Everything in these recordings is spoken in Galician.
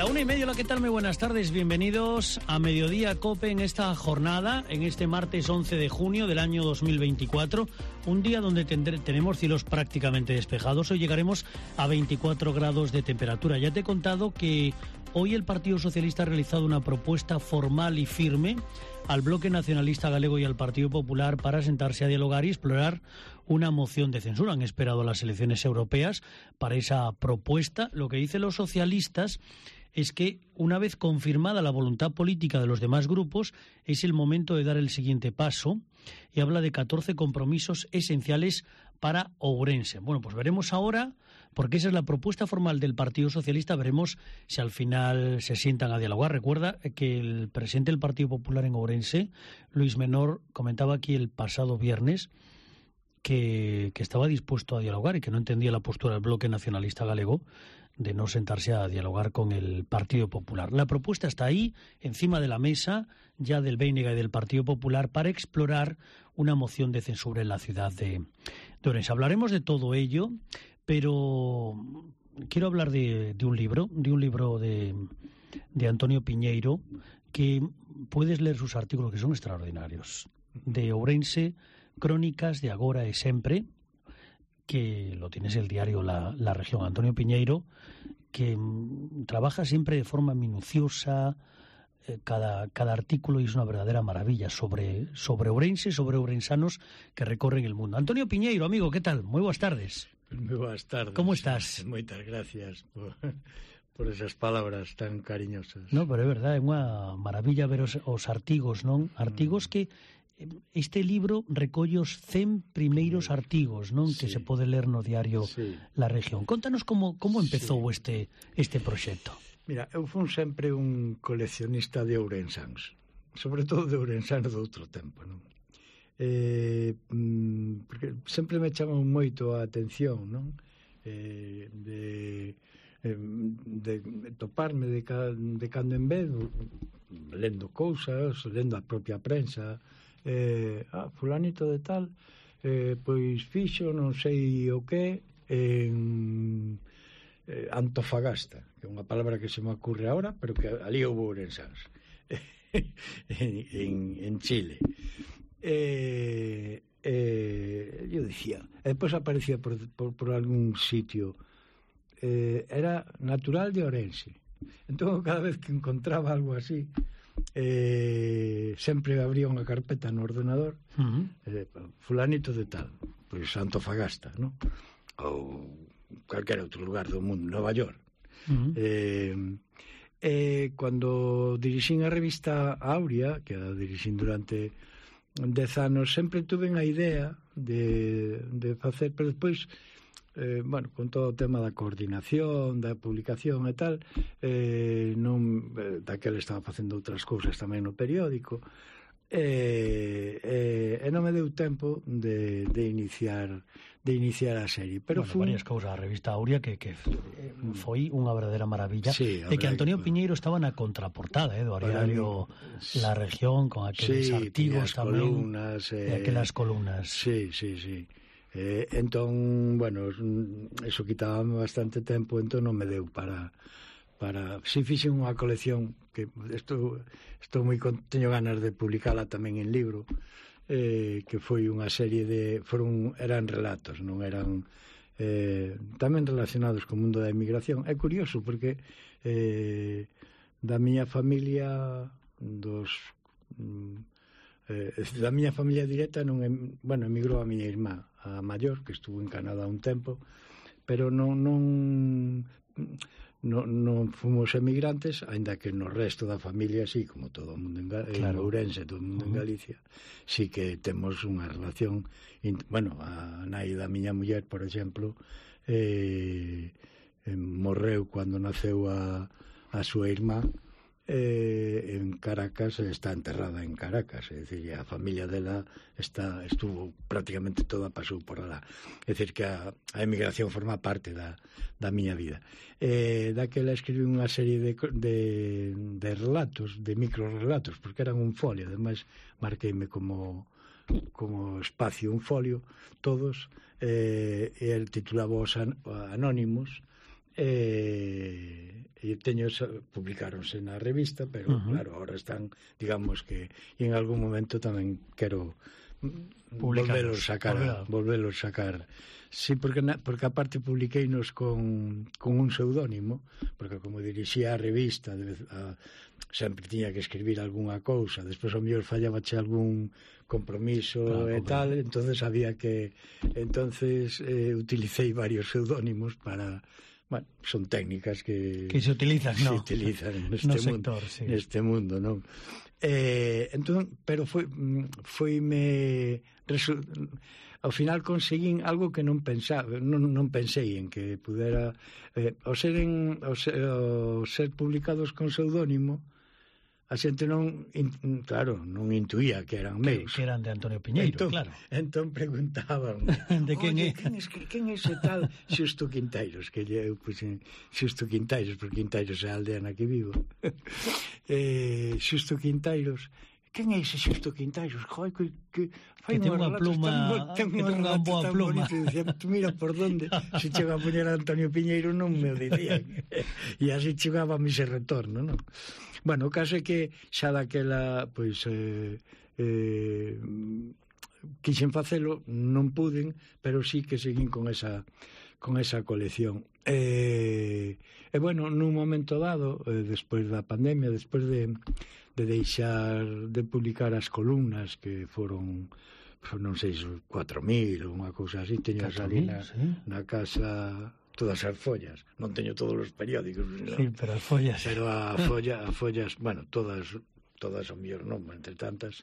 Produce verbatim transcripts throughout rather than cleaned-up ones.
Una y media, ¿qué tal? Muy buenas tardes, bienvenidos a Mediodía Cope en esta jornada, en este martes once de junio del año dos mil veinticuatro, un día donde tendré, tenemos cielos prácticamente despejados. Hoy llegaremos a veinticuatro grados de temperatura. Ya te he contado que hoy el Partido Socialista ha realizado una propuesta formal y firme al Bloque Nacionalista Galego y al Partido Popular para sentarse a dialogar y explorar una moción de censura. Han esperado las elecciones europeas para esa propuesta. Lo que dicen los socialistas es que, una vez confirmada la voluntad política de los demás grupos, es el momento de dar el siguiente paso, y habla de catorce compromisos esenciales para Ourense. Bueno, pues veremos ahora, porque esa es la propuesta formal del Partido Socialista, veremos si al final se sientan a dialogar. Recuerda que el presidente del Partido Popular en Ourense, Luis Menor, comentaba aquí el pasado viernes que, que estaba dispuesto a dialogar y que no entendía la postura del Bloque Nacionalista Galego de no sentarse a dialogar con el Partido Popular. La propuesta está ahí, encima de la mesa, ya del B N G y del Partido Popular, para explorar una moción de censura en la ciudad de, de Ourense. Hablaremos de todo ello, pero quiero hablar de, de un libro, de un libro de, de Antonio Piñeiro, que puedes leer sus artículos, que son extraordinarios, de Ourense, Crónicas de Agora e Sempre, que lo tienes el diario La, La Región. Antonio Piñeiro, que mm, trabaja siempre de forma minuciosa, eh, cada, cada artículo, y es una verdadera maravilla sobre, sobre Ourense, sobre ourensanos que recorren el mundo. Antonio Piñeiro, amigo, ¿qué tal? Muy buenas tardes. Muy buenas tardes. ¿Cómo estás? Moitas gracias por, por esas palabras tan cariñosas. No, pero é verdade, é unha maravilla ver os, os artigos, non? Artigos mm. que este libro recolle os cen primeiros artigos, non? Sí. Que se pode ler no diario sí. La Región. Contanos como, como empezou sí. este, este proxecto. Mira, eu fui sempre un coleccionista de ourensans, sobre todo de ourensans de outro tempo, non? Eh, porque sempre me chamou moito a atención, non? Eh, de, de, de toparme de, de cando en vez, lendo cousas, lendo a propia prensa. Eh, ah, fulanito de tal eh, pois fixo non sei o que en eh, Antofagasta, que é unha palabra que se me ocurre ahora, pero que ali houve ourensans en, en, en Chile. Eh, eh, eu dicía, e depois aparecía por, por, por algún sitio, eh, era natural de Ourense. Entón, cada vez que encontraba algo así, Eh, sempre abría unha carpeta no ordenador, uh-huh. eh, fulanito de tal, pois Antofagasta, non? Ou calquera outro lugar do mundo, Nova York. Uh-huh. eh, eh, cando dirixín a revista Aurea, que a dirixín durante dez anos, sempre tuve a idea de, de facer, pero despois Eh, bueno, con todo o tema da coordinación, da publicación e tal, eh, non, eh, daquela estaba facendo outras cousas tamén no periódico, e eh, eh, non me deu tempo de, de iniciar de iniciar a serie. Pero bueno, fun... varias cousas, a revista Aurea que, que foi unha verdadeira maravilla, sí, de que Antonio que... Piñeiro estaba na contraportada, eh, do diario La Región, con aqueles sí, artigos tamén, columnas, eh... e aquelas columnas. Sí, sí, sí. Eh, entón, bueno, eso quitábame bastante tempo, entón non me deu para para si fixen unha colección que estou estou moi teño ganas de publicala tamén en libro, eh, que foi unha serie de foron eran relatos, non eran eh, tamén relacionados co mundo da emigración. É curioso porque eh, da miña familia dos eh, da miña familia directa non, bueno, emigrou a miña irmá, a maior, que estuvo en Canadá un tempo, pero non non non, non fomos emigrantes, aínda que no resto da familia sí, como todo o mundo en, claro. en Ourense, todo o mundo uh-huh. en Galicia, sí que temos unha relación, bueno, a nai da miña muller, por exemplo, eh, eh, morreu cando naceu a, a súa irmá, eh, en Caracas, está enterrada en Caracas, é dicir, a familia dela está, estuvo prácticamente toda, pasou por alá, é dicir que a, a emigración forma parte da, da miña vida. Eh, daquela escribí unha serie de, de, de relatos, de microrelatos, porque eran un folio, ademais marqueime como como espacio un folio, todos, eh, e el titulaba os an, Anónimos, e, e teño, publicáronse na revista, pero uh-huh. claro, ahora están, digamos que, e en algún momento tamén quero volvelos sacar, volvelos sacar. Sí, porque, na, porque aparte publiqueinos con, con un pseudónimo, porque como dirixía a revista, de, a, sempre tiña que escribir algunha cousa, despois ao mellor fallabache algún compromiso claro, e tal, claro. entonces había que... Entonces eh, utilicei varios pseudónimos para... Bueno, son técnicas que... Que se utilizan, se no? utilizan neste no mundo, sector, sí. neste mundo, non? Eh, entón, pero foi, foi me... Resu, ao final conseguín algo que non pensaba, non, non pensei en que pudera eh, ao, ser en, ao, ser, ao ser publicados con pseudónimo a xente non, in, claro, non intuía que eran meus, que, que eran de Antonio Piñeiro, entón, claro. Entón preguntaban de quen é? Quen é, quen é ese tal Xusto Quintairos, que eu puxen Xusto Quintairos, porque Quintairos é a aldea na que vivo. eh, Xusto Quintairos, quen é ese Xusto Quintairos? Joder, que, que fai que ten unha pluma, ten que ten unha boa pluma. Dicía, mira por donde se chega a poñer a Antonio Piñeiro non me o dicían. E así chegaba a mi ese retorno, non? Bueno, o caso é que xa daquela, pois, eh, eh, quixen facelo, non puden, pero sí que seguín con esa, con esa colección. E, e bueno, nun momento dado, eh, despois da pandemia, despois de, de deixar de publicar as columnas que foron, non sei, cuatro mil ou unha cousa así, teño ali na, sí. na casa todas as follas, non teño todos os periódicos, no. Sí, pero as follas, pero a folla, a follas, bueno, todas todas o mellor non, entre tantas.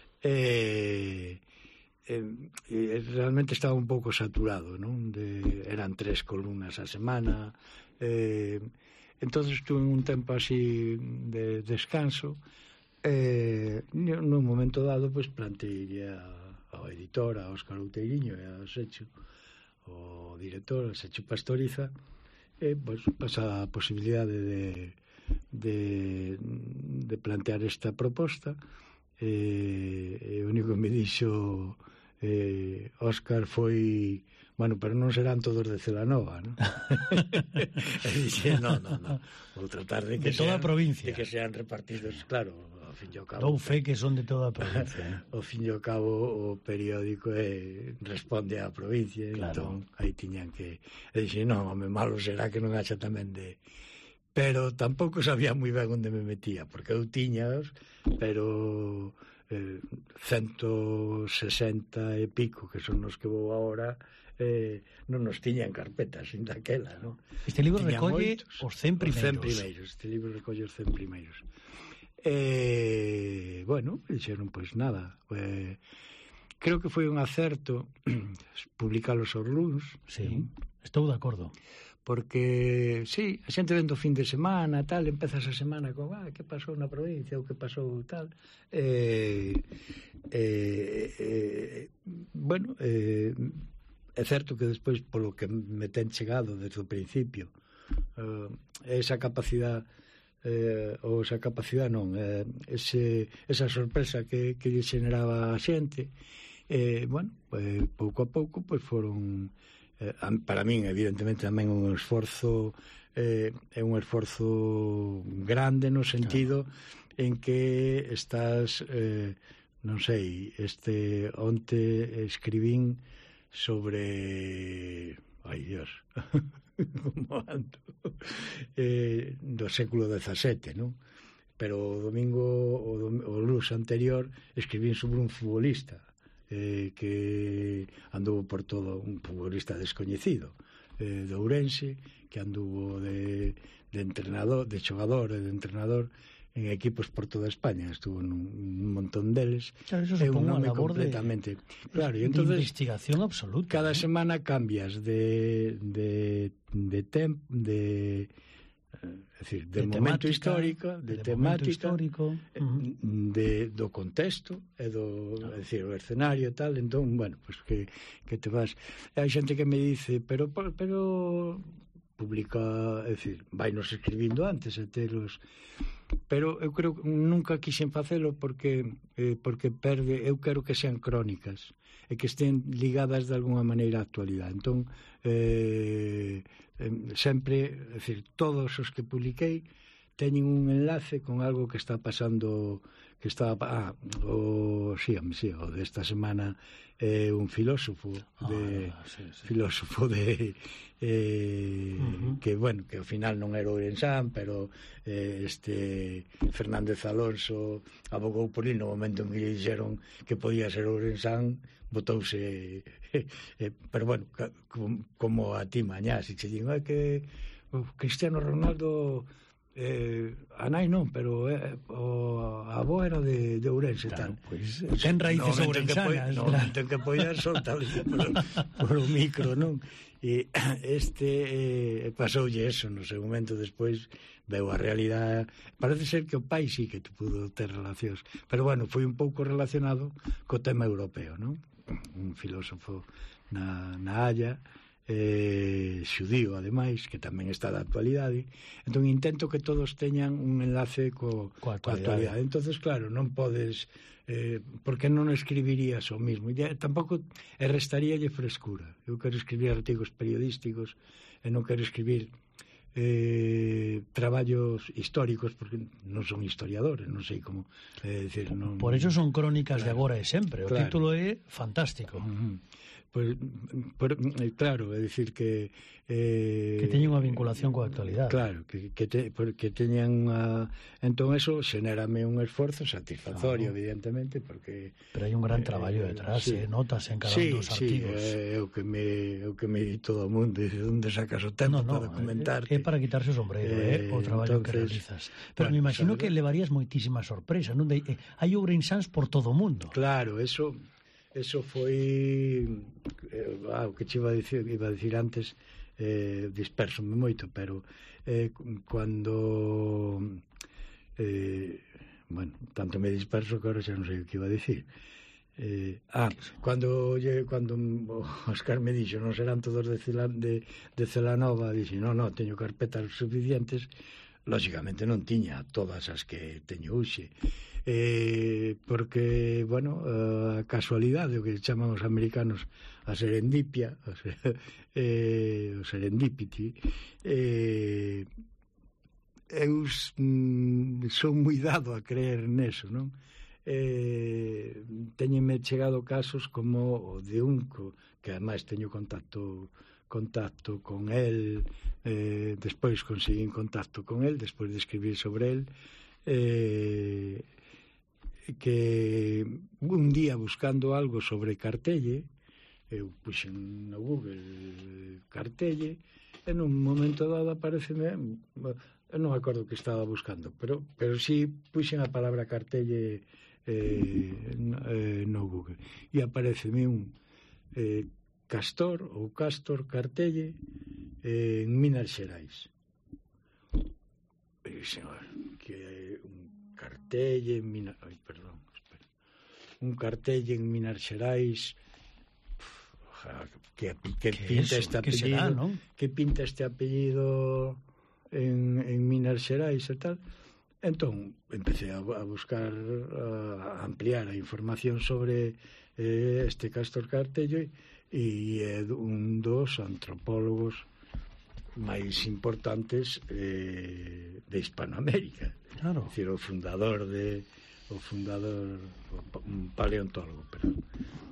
Eh, eh, eh, realmente estaba un pouco saturado, non? De, eran tres columnas a semana. Eh, entonces tuve un tempo así de descanso. Eh, nun momento dado, pois, plantei ao editor, a Óscar Outeiriño e a Secho, o director, a Secho Pastoriza, e, pois, pasa a posibilidade de, de, de plantear esta proposta. E, e o único que me dixo eh, Óscar foi, bueno, pero non serán todos de Celanova, non? E dixe, non, non, non, vou tratar de que, de toda sean, a provincia, de que sean repartidos, claro, ao fin e ao cabo. Dou fe que son de toda a provincia. Ao fin e ao cabo o periódico é, responde á provincia, claro. Entón aí tiñan que... E dixe, non, home, malo será que non haxa tamén de... Pero tampouco sabía moi ben onde me metía, porque eu tiñaos, pero eh, ciento sesenta e pico, que son os que vou agora, eh, non nos tiña en carpetas, sin daquela, non? Este libro tiña recolle moitos, os cen primeiros. Os cen primeiros, este libro recolle os cen primeiros. Eh, bueno, dixeron, pois pues, nada, eh, creo que foi un acerto publicalos os luns. Sí, estou de acordo. Porque, sí, a xente vendo o fin de semana, tal, empezas a semana con, ah, que pasou na provincia, ou que pasou tal. Eh, eh, eh, bueno, eh, é certo que despois, polo que me ten chegado desde o principio, eh, esa capacidade, eh, ou esa capacidade non, eh, ese, esa sorpresa que, que lle generaba a xente, eh, bueno, eh, pouco a pouco, pois foron... Eh, para min, evidentemente, tamén un esforzo eh, é un esforzo grande no sentido claro. En que estás eh, non sei, este onte escribín sobre ai Dios como ando eh, do século dezasete, non? Pero o domingo o, dom o luns anterior escribín sobre un futbolista Eh, que anduvo por todo, un futbolista descoñecido eh, de Ourense, que anduvo de, de entrenador, de xogador e de entrenador en equipos por toda España, estuvo nun, un montón deles. Claro, eso supón unha labor completamente. De, claro, de y entonces, investigación absoluta. Cada ¿eh? semana cambias de de de tempo, de é dicir, de, de momento temática, histórico, de, de temática, histórico, uh-huh. de, do contexto, e do, no. é dicir, o escenario e tal, entón, bueno, pues que, que te vas... Hai xente que me dice, pero, pero publica, é dicir, vai nos escribindo antes e telos, pero eu creo que nunca quixen facelo porque eh, porque perde, eu quero que sean crónicas e que estén ligadas de alguna maneira á actualidade. Entón eh, eh, sempre, é dicir, todos os que publiquei teñen un enlace con algo que está pasando, que está ah, o sí, sí, o desta semana é eh, un filósofo de ah, sí, sí. filósofo de eh, uh-huh. que bueno, que ao final non era ourensán, pero eh, este Fernández Alonso abogou por ele no momento en que lle dixeron que podía ser ourensán, botouse eh, eh, pero bueno, como, como a ti mañá, se che digo, é que o Cristiano Ronaldo eh, a nai non, pero eh, o a avó era de, de Ourense, claro, tal. Pois, pues, ten raíces no ourensanas. No momento en que poida soltar por, por o micro, non? E este eh, pasoulle eso no seu momento, despois veu a realidade. Parece ser que o pai sí que pudo ter relacións, pero bueno, foi un pouco relacionado co tema europeo, non? Un filósofo na, na Haya, eh, xudío ademais, que tamén está da actualidade. Entón intento que todos teñan un enlace co, coa actualidade. actualidade entonces claro, non podes eh, porque non escribirías o mismo e tampouco e restaríalle frescura. Eu quero escribir artigos periodísticos e non quero escribir eh, traballos históricos porque non son historiadores, non sei como eh, decir, non... Por eso son crónicas claro, de agora e sempre. O claro. Título é fantástico. Uh-huh. Pois, por, claro, é dicir que eh, que teñen unha vinculación coa actualidade. Claro, que, que, te, que teñan unha... Entón eso xenérame un esforzo satisfactorio, claro. Evidentemente, porque... Pero hai un gran traballo eh, detrás, sí. eh, notas en cada sí, un dos artigos. Sí, é o que me, o que me di todo o mundo, de onde sacas o tempo no, no, para comentarte. É para quitarse o sombreiro, eh, eh, o traballo entonces, que realizas. Pero bueno, me imagino que levarías moitísimas sorpresas, non? De, eh, hai ourensáns por todo o mundo. Claro, eso... Eso foi eh, ah, o que che iba a dicir, iba a dicir antes, eh, dispersome moito, pero eh, cando eh, bueno, tanto me disperso que ahora xa non sei o que iba a dicir. Eh, ah, cando cando Óscar me dixo non serán todos de, Celan, de, de Celanova, dixo, non, non, teño carpetas suficientes. Lógicamente non tiña todas as que teño hoxe. Eh, porque, bueno, a casualidade, o que chaman os americanos a serendipia, o, ser, eh, o serendipity, eh, eu mm, son moi dado a creer neso, non? Eh, teñenme chegado casos como o de Unco, que ademais teño contacto contacto con el, eh, despois conseguín contacto con el, despois de escribir sobre el, eh, que un día buscando algo sobre Cartelle, eu puxen no Google Cartelle, e nun momento dado apareceme, eu non acordo que estaba buscando, pero pero si puxen a palabra Cartelle eh, no Google, e apareceme un eh, Castor ou Castor Cartelle eh, en Minas Xerais. E senhor, que un Cartelle en Minas... Ai, perdón, espera. Un Cartelle en Minas Xerais... Que, que pinta este apellido... Será, ¿no? Que pinta este apellido en, en Minas Xerais e tal... Entón, empecé a, a buscar, a ampliar a información sobre eh, este Castor Cartelle e é un dos antropólogos máis importantes eh, de Hispanoamérica. Claro. É dicir, o fundador de o fundador un paleontólogo, perdón.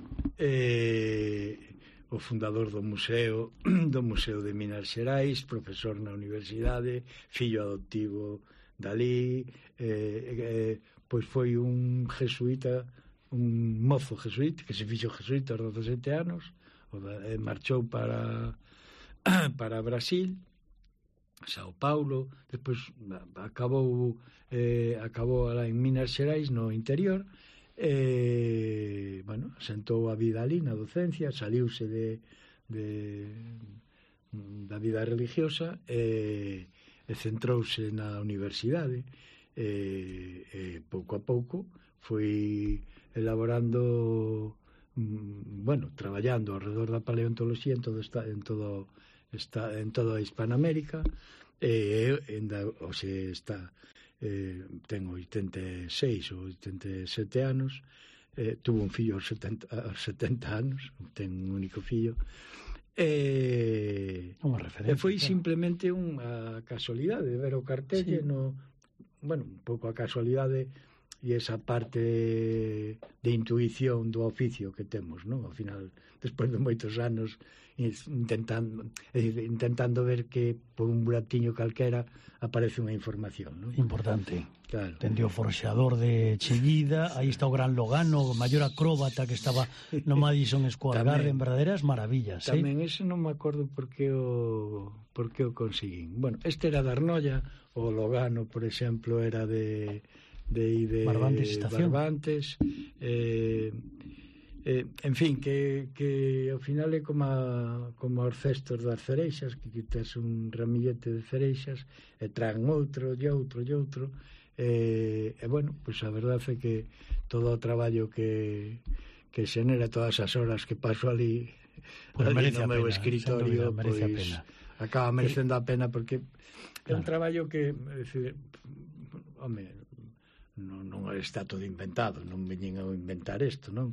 Eh, o fundador do museo do Museo de Minas Xerais, profesor na universidade, fillo adoptivo dali, eh, eh, pois foi un jesuíta, un mozo jesuíta que se fixo jesuíta aos dezasete anos, e marchou para para Brasil, Sao Paulo, despois acabou eh, acabou alá en Minas Xerais, no interior, e, bueno, sentou a vida ali na docencia, saliuse de, de da vida religiosa e, e centrouse na universidade e, e pouco a pouco foi elaborando, bueno, traballando alrededor da paleontoloxía en todo esta, en todo está en toda a Hispanoamérica, e ainda hoxe está eh, ten oitenta e seis ou oitenta e sete anos, eh, tuvo un fillo aos setenta, aos setenta anos, ten un único fillo, e, unha referencia, e foi claro. simplemente unha casualidade de ver o cartel, sí. no, bueno, un pouco a casualidade e esa parte de intuición do oficio que temos, non? Ao final, despois de moitos anos intentando, é dicir, intentando ver que por un buratiño calquera aparece unha información, non? Importante. Claro. Tende o forxador de Chillida, aí está o gran Logano, o maior acróbata que estaba no Madison Square Garden, verdaderas maravillas, tamén, eh? ese non me acordo por que o por que o conseguín. Bueno, este era de Arnolla, o Logano, por exemplo, era de de, de Barbantes Estación. Barbantes, eh, eh, en fin, que, que ao final é como, a, como os cestos das cereixas, que quitas un ramillete de cereixas e traen outro, e outro, e outro, e, e bueno, pois pues a verdade é que todo o traballo que, que xenera todas as horas que paso ali, pues ali no meu pena, escritorio, pois pues, acaba merecendo a pena, porque claro. É un traballo que, é dicir, home, non, non está todo inventado, non veñen a inventar isto, non?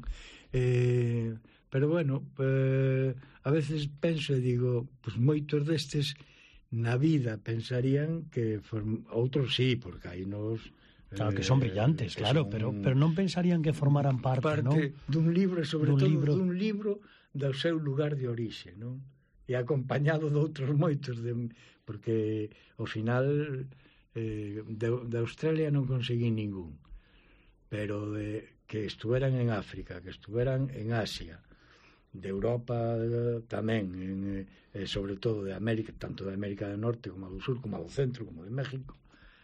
Eh, pero bueno, eh, a veces penso e digo, pois moitos destes na vida pensarían que form... outros sí, porque hai nos claro que son brillantes, eh, claro, son... pero pero non pensarían que formaran parte, parte non? dun libro, sobre dun todo libro... dun libro do seu lugar de orixe, non? E acompañado de outros moitos, de... porque ao final eh, de, de Australia non conseguí ningún, pero de que estuveran en África, que estuveran en Asia, de Europa eh, tamén, en, eh, sobre todo de América, tanto de América do Norte como do Sur, como do Centro, como de México,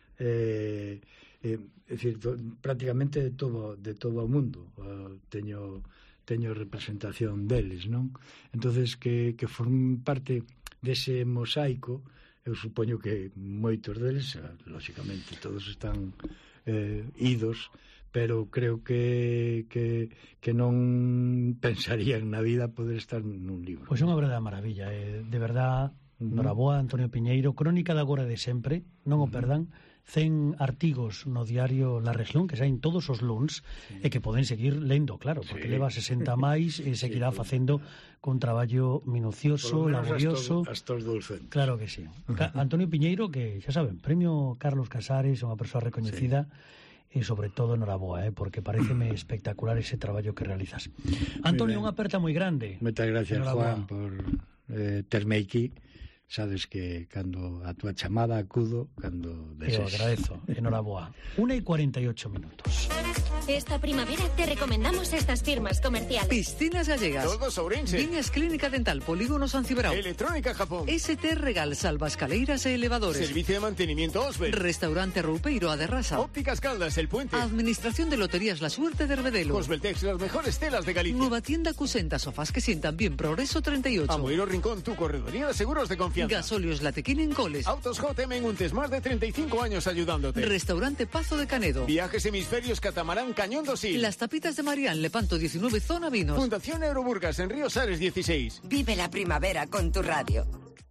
eh, eh, é dicir, to, prácticamente de todo, de todo o mundo uh, teño, teño representación deles, non? Entonces que, que formen parte dese mosaico. Eu supoño que moitos deles, lóxicamente, todos están eh, idos, pero creo que, que, que non pensarían na vida poder estar nun libro. Pois é unha verdade maravilla, eh, de verdad, uh-huh. Noraboa, Antonio Piñeiro, crónica de agora de sempre, non o perdan, cen artigos no diario La Región que saen todos os luns, sí. E que poden seguir lendo, claro, porque sí. Leva sesenta máis e seguirá sí, facendo con traballo minucioso, laborioso. Hasta os dulcentes. Claro que sí. Antonio Piñeiro, que xa saben, premio Carlos Casares, unha persoa recoñecida, sí. E sobre todo noraboa, eh, porque pareceme espectacular ese traballo que realizas. Antonio, unha aperta moi grande. Moitas gracias, Juan, por eh, terme aquí. Sabes que cando a túa chamada acudo cando desees. Eu agradezo, enhoraboa. Una y cuarenta y ocho minutos. Esta primavera te recomendamos estas firmas comerciales. Piscinas Gallegas. Todo Sourense. Viñas Clínica Dental, Polígono San Cibrao. Electrónica Japón. S T Regal, Salvascaleiras e Elevadores. Servicio de mantenimiento Osber. Restaurante Roupeiro a Derrasa. Ópticas Caldas, El Puente. Administración de Loterías La Suerte de Herbedelo. Osbeltex, las mejores telas de Galicia. Nueva tienda Cusenta, sofás que sientan bien, Progreso treinta y ocho. Amoiro Rincón, tu corredoría de seguros de confianza. Gasolios Latequín en Coles. Autos J M en Untes, más de treinta y cinco años ayudándote. Restaurante Pazo de Canedo. Viajes Hemisferios Catamarán Cañón Dosil. Las Tapitas de Marián, Lepanto diecinueve, Zona Vinos. Fundación Euroburgas en Río Sares dieciséis. Vive la primavera con tu radio.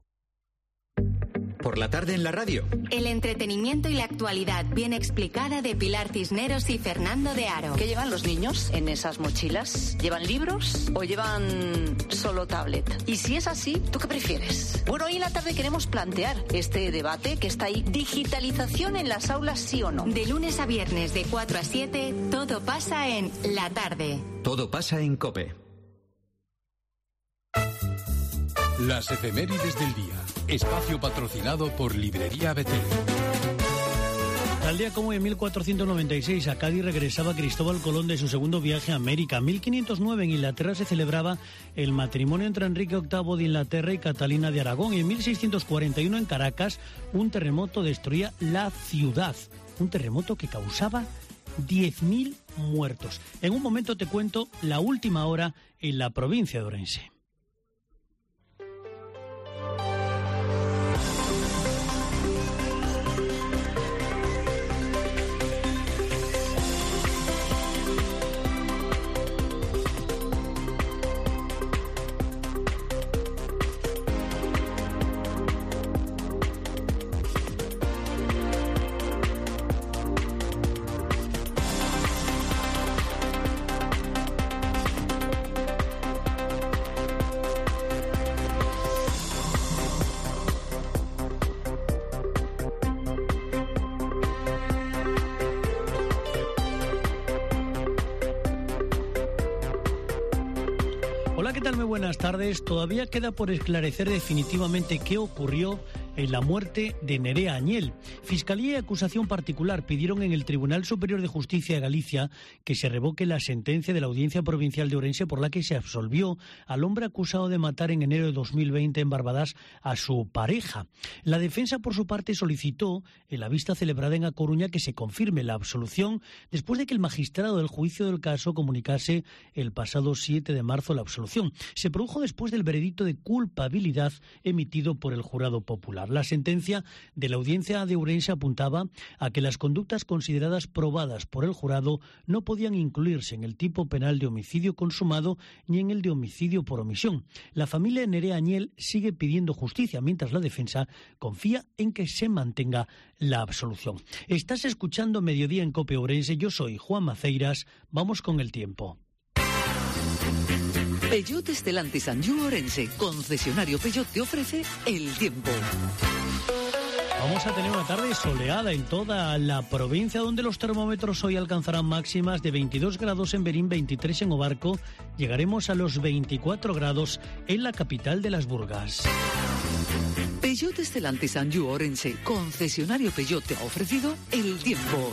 Por la tarde en la radio. El entretenimiento y la actualidad bien explicada de Pilar Cisneros y Fernando de Aro. ¿Qué llevan los niños en esas mochilas? ¿Llevan libros o llevan solo tablet? Y si es así, ¿tú qué prefieres? Bueno, hoy en la tarde queremos plantear este debate que está ahí. ¿Digitalización en las aulas, sí o no? De lunes a viernes de cuatro a siete, todo pasa en La Tarde. Todo pasa en COPE. Las efemérides del día. Espacio patrocinado por Librería Betel. Tal día como en mil cuatrocientos noventa y seis a Cádiz regresaba Cristóbal Colón de su segundo viaje a América. En mil quinientos nueve en Inglaterra se celebraba el matrimonio entre Enrique octavo de Inglaterra y Catalina de Aragón. Y en mil seiscientos cuarenta y uno en Caracas un terremoto destruía la ciudad. Un terremoto que causaba diez mil muertos. En un momento te cuento la última hora en la provincia de Ourense. Hola, ¿qué tal? Muy buenas tardes. Todavía queda por esclarecer definitivamente qué ocurrió en la muerte de Nerea Añel. Fiscalía y acusación particular pidieron en el Tribunal Superior de Justicia de Galicia que se revoque la sentencia de la Audiencia Provincial de Ourense por la que se absolvió al hombre acusado de matar en enero de dos mil veinte en Barbadas a su pareja. La defensa, por su parte, solicitó en la vista celebrada en A Coruña que se confirme la absolución después de que el magistrado del juicio del caso comunicase el pasado siete de marzo la absolución. Se produjo después del veredicto de culpabilidad emitido por el jurado popular. La sentencia de la Audiencia de Ourense apuntaba a que las conductas consideradas probadas por el jurado no podían incluirse en el tipo penal de homicidio consumado ni en el de homicidio por omisión. La familia de Nerea Añel sigue pidiendo justicia, mientras la defensa confía en que se mantenga la absolución. Estás escuchando Mediodía en COPE Ourense. Yo soy Juan Maceiras. Vamos con el tiempo. Peugeot Stellantis Anjou Ourense, concesionario Peugeot, te ofrece el tiempo. Vamos a tener una tarde soleada en toda la provincia, donde los termómetros hoy alcanzarán máximas de veintidós grados en Berín, veintitrés en Obarco. Llegaremos a los veinticuatro grados en la capital de las Burgas. Peugeot Stellantis Anjou Ourense, concesionario Peugeot, te ha ofrecido el tiempo.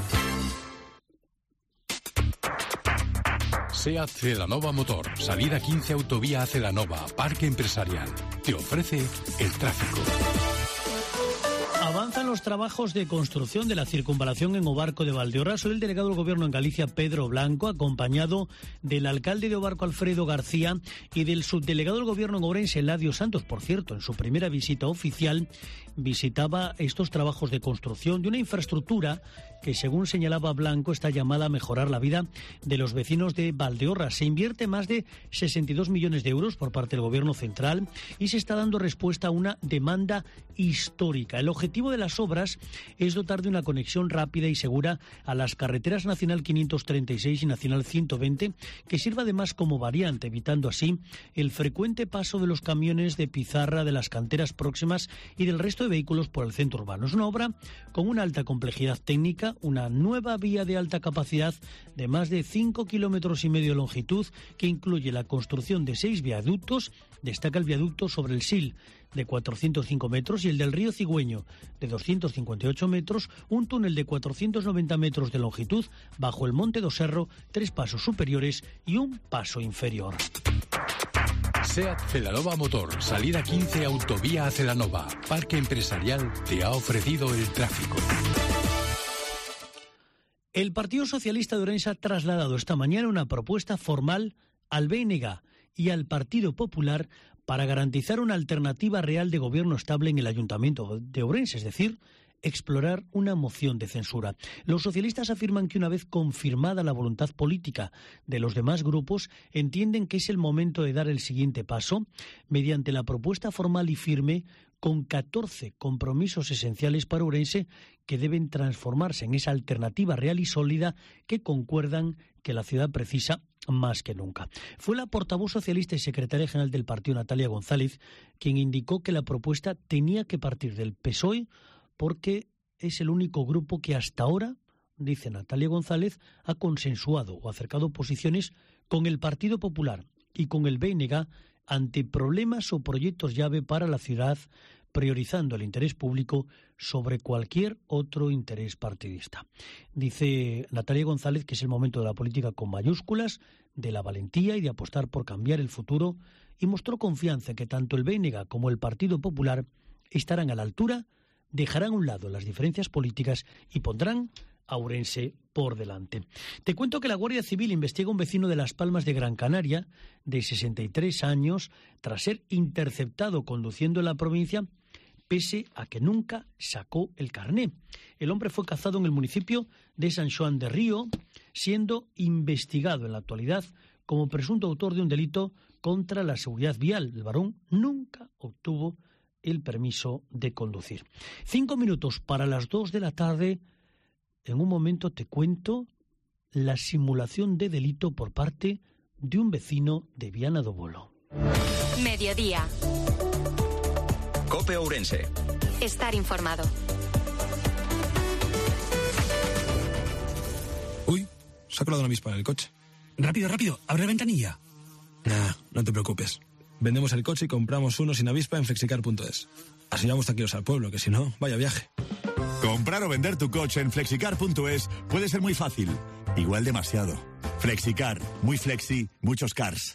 SEAT Celanova Motor, salida quince Autovía Celanova, Parque Empresarial. Te ofrece el tráfico. Avanzan los trabajos de construcción de la circunvalación en Obarco de Valdeorras. Hoy el delegado del Gobierno en Galicia, Pedro Blanco, acompañado del alcalde de Obarco, Alfredo García, y del subdelegado del Gobierno en Ourense, Eladio Santos, por cierto, en su primera visita oficial, visitaba estos trabajos de construcción de una infraestructura que, según señalaba Blanco, está llamada a mejorar la vida de los vecinos de Valdeorras. Se invierte más de sesenta y dos millones de euros por parte del Gobierno central y se está dando respuesta a una demanda histórica. El objetivo de las obras es dotar de una conexión rápida y segura a las carreteras Nacional quinientos treinta y seis y Nacional ciento veinte, que sirva además como variante, evitando así el frecuente paso de los camiones de pizarra de las canteras próximas y del resto de vehículos por el centro urbano. Es una obra con una alta complejidad técnica, una nueva vía de alta capacidad de más de cinco kilómetros y medio de longitud, que incluye la construcción de seis viaductos. Destaca el viaducto sobre el Sil, de cuatrocientos cinco metros, y el del río Cigüeño, de doscientos cincuenta y ocho metros, un túnel de cuatrocientos noventa metros de longitud bajo el Monte do Serro, tres pasos superiores y un paso inferior. SEAT Celanova Motor, salida quince Autovía Celanova, Parque Empresarial, te ha ofrecido el tráfico. El Partido Socialista de Ourense ha trasladado esta mañana una propuesta formal al B N G y al Partido Popular para garantizar una alternativa real de gobierno estable en el Ayuntamiento de Ourense, es decir, explorar una moción de censura. Los socialistas afirman que una vez confirmada la voluntad política de los demás grupos, entienden que es el momento de dar el siguiente paso mediante la propuesta formal y firme con catorce compromisos esenciales para Ourense que deben transformarse en esa alternativa real y sólida que concuerdan que la ciudad precisa más que nunca. Fue la portavoz socialista y secretaria general del partido, Natalia González, quien indicó que la propuesta tenía que partir del P S O E porque es el único grupo que hasta ahora, dice Natalia González, ha consensuado o acercado posiciones con el Partido Popular y con el B N G ante problemas o proyectos llave para la ciudad, priorizando el interés público sobre cualquier otro interés partidista. Dice Natalia González que es el momento de la política con mayúsculas, de la valentía y de apostar por cambiar el futuro, y mostró confianza en que tanto el B N G como el Partido Popular estarán a la altura, dejarán a un lado las diferencias políticas y pondrán a Ourense por delante. Te cuento que la Guardia Civil investiga a un vecino de Las Palmas de Gran Canaria, de sesenta y tres años, tras ser interceptado conduciendo en la provincia, pese a que nunca sacó el carné. El hombre fue cazado en el municipio de San Xoán de Río, siendo investigado en la actualidad como presunto autor de un delito contra la seguridad vial. El varón nunca obtuvo el permiso de conducir. Cinco minutos para las dos de la tarde. En un momento te cuento la simulación de delito por parte de un vecino de Viana do Bolo. Mediodía. COPE Ourense. Estar informado. Uy, se ha colado una avispa en el coche. Rápido, rápido, abre la ventanilla. Nah, no te preocupes. Vendemos el coche y compramos uno sin avispa en flexicar punto es. Así vamos tranquilos al pueblo, que si no, vaya viaje. Comprar o vender tu coche en flexicar punto es puede ser muy fácil. Igual demasiado. Flexicar. Muy flexi, muchos cars.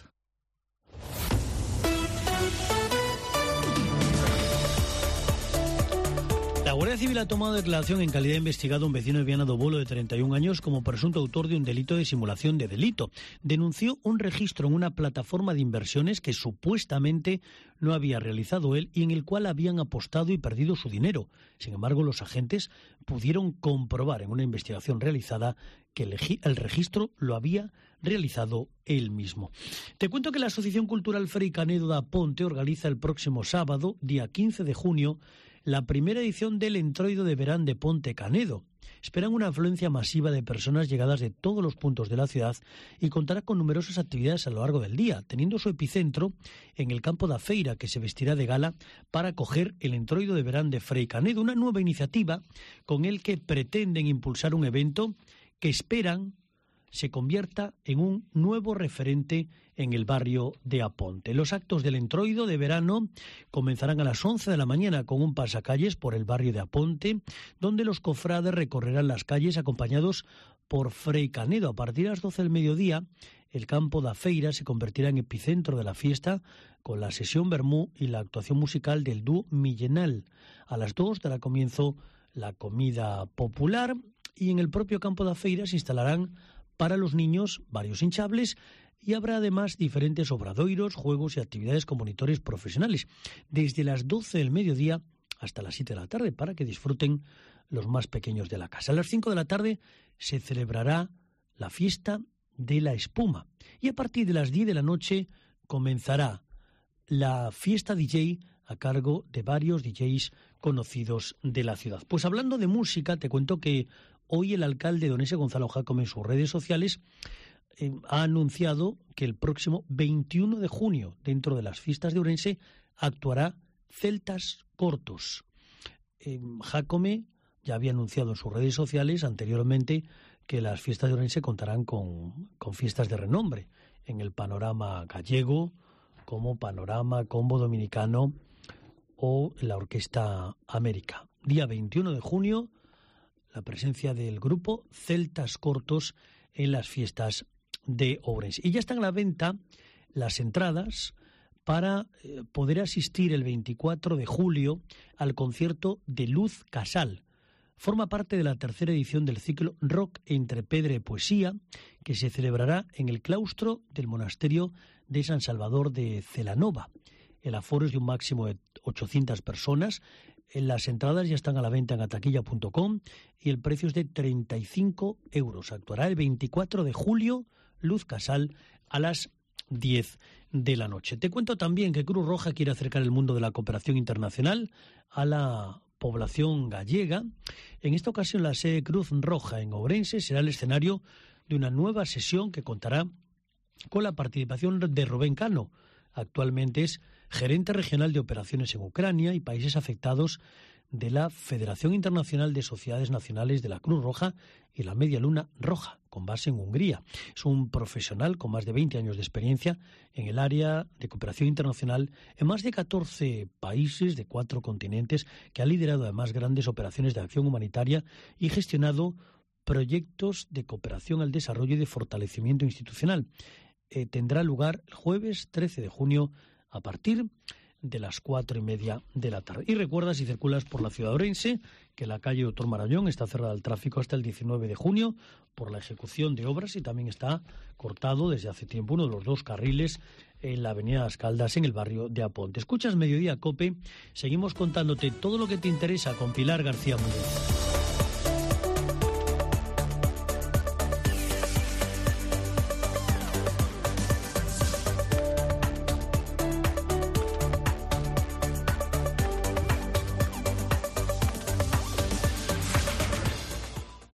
La Guardia Civil ha tomado declaración en calidad de investigado a un vecino de Viana do Bolo de treinta y un años como presunto autor de un delito de simulación de delito. Denunció un registro en una plataforma de inversiones que supuestamente no había realizado él y en el cual habían apostado y perdido su dinero. Sin embargo, los agentes pudieron comprobar en una investigación realizada que el, el registro lo había realizado él mismo. Te cuento que la Asociación Cultural Frei Canedo da Ponte organiza el próximo sábado, día quince de junio, la primera edición del Entroido de Verán de Ponte Canedo. Esperan una afluencia masiva de personas llegadas de todos los puntos de la ciudad y contará con numerosas actividades a lo largo del día, teniendo su epicentro en el campo da Feira, que se vestirá de gala para acoger el Entroido de Verán de Frei Canedo, una nueva iniciativa con el que pretenden impulsar un evento que esperan se convierta en un nuevo referente en el barrio de Aponte. Los actos del Entroido de verano comenzarán a las once de la mañana con un pasacalles por el barrio de Aponte, donde los cofrades recorrerán las calles acompañados por Frei Canedo. A partir de las doce del mediodía, el campo da Feira se convertirá en epicentro de la fiesta con la sesión vermú y la actuación musical del dúo Millenal. A las dos dará comienzo la comida popular y en el propio campo da Feira se instalarán para los niños varios hinchables y habrá además diferentes obradoiros, juegos y actividades con monitores profesionales desde las doce del mediodía hasta las siete de la tarde para que disfruten los más pequeños de la casa. A las cinco de la tarde se celebrará la fiesta de la espuma y a partir de las diez de la noche comenzará la fiesta D J a cargo de varios D Js conocidos de la ciudad. Pues hablando de música, te cuento que hoy el alcalde de Ourense, Gonzalo Jácome, en sus redes sociales eh, ha anunciado que el próximo veintiuno de junio, dentro de las fiestas de Ourense, actuará Celtas Cortos. Eh, Jácome ya había anunciado en sus redes sociales anteriormente que las fiestas de Ourense contarán con, con fiestas de renombre en el panorama gallego, como Panorama Combo Dominicano o la Orquesta América. Día veintiuno de junio, la presencia del grupo Celtas Cortos en las fiestas de Ourense. Y ya están a la venta las entradas para eh, poder asistir el veinticuatro de julio al concierto de Luz Casal. Forma parte de la tercera edición del ciclo Rock entre Pedra y Poesía, que se celebrará en el claustro del monasterio de San Salvador de Celanova. El aforo es de un máximo de ochocientas personas. Las entradas ya están a la venta en ataquilla punto com y el precio es de treinta y cinco euros. Actuará el veinticuatro de julio Luz Casal a las diez de la noche. Te cuento también que Cruz Roja quiere acercar el mundo de la cooperación internacional a la población gallega. En esta ocasión la sede Cruz Roja en Ourense será el escenario de una nueva sesión que contará con la participación de Rubén Cano. Actualmente es gerente regional de operaciones en Ucrania y países afectados de la Federación Internacional de Sociedades Nacionales de la Cruz Roja y la Media Luna Roja, con base en Hungría. Es un profesional con más de veinte años de experiencia en el área de cooperación internacional en más de catorce países de cuatro continentes, que ha liderado además grandes operaciones de acción humanitaria y gestionado proyectos de cooperación al desarrollo y de fortalecimiento institucional. Eh, tendrá lugar el jueves trece de junio a partir de las cuatro y media de la tarde. Y recuerda, si circulas por la ciudad de Ourense, que la calle Doctor Marañón está cerrada al tráfico hasta el diecinueve de junio por la ejecución de obras y también está cortado desde hace tiempo uno de los dos carriles en la avenida Las Caldas en el barrio de Aponte. Escuchas Mediodía Cope, seguimos contándote todo lo que te interesa con Pilar García Muñoz.